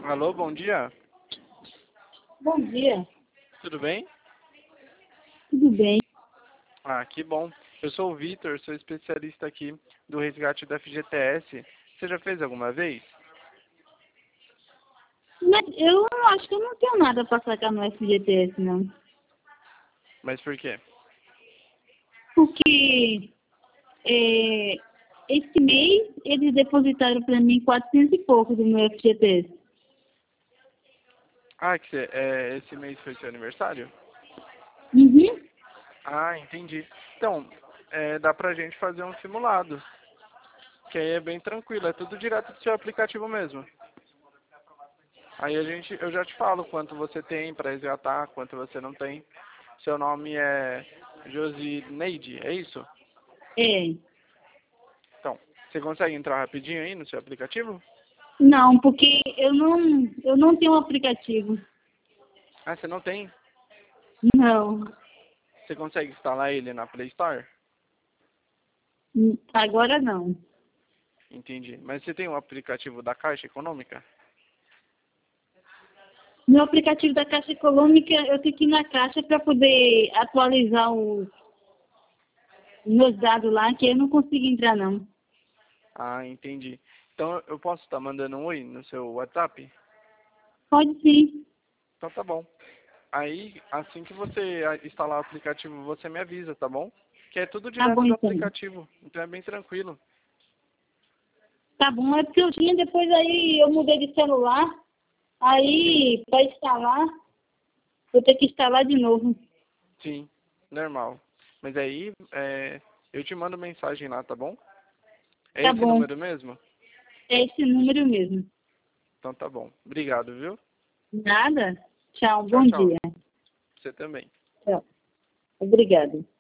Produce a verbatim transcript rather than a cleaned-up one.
Alô, bom dia. Bom dia, Tudo bem? tudo bem? Ah, que bom. Eu sou o Vitor, sou especialista aqui do resgate da F G T S. Você já fez alguma vez? Mas eu acho que eu não tenho nada para sacar no F G T S, não. Mas por quê? Porque é, esse mês eles depositaram para mim quatrocentos e pouco do meu F G T S. Ah, que você, é, esse mês foi seu aniversário? Uhum. Ah, entendi. Então, é, dá pra gente fazer um simulado, que aí é bem tranquilo, é tudo direto do seu aplicativo mesmo. Aí a gente, eu já te falo quanto você tem pra resgatar, quanto você não tem. Seu nome é Josineide, é isso? É. Então, você consegue entrar rapidinho aí no seu aplicativo? Não, porque eu não, eu não tenho um aplicativo. Ah, você não tem? Não. Você consegue instalar ele na Play Store? Hum, Agora não. Entendi. Mas você tem um aplicativo da Caixa Econômica? No aplicativo da Caixa Econômica, eu tenho que ir na Caixa para poder atualizar os meus dados lá, que eu não consigo entrar, não. Ah, entendi. Então eu posso estar mandando um oi no seu WhatsApp? Pode sim. Então tá bom. Aí, assim que você a- instalar o aplicativo, você me avisa, tá bom? Que é tudo Tá bom, direto do então. aplicativo. Então é bem tranquilo. Tá bom, é porque eu tinha, depois aí eu mudei de celular, aí para instalar, vou ter que instalar de novo. Sim, normal. Mas aí, é, eu te mando mensagem lá, tá bom? É Tá esse bom, número mesmo? é esse número mesmo. Então tá bom. Obrigado, viu? Nada? Tchau, Tchau, bom tchau. dia. Você também. Tchau. Obrigada.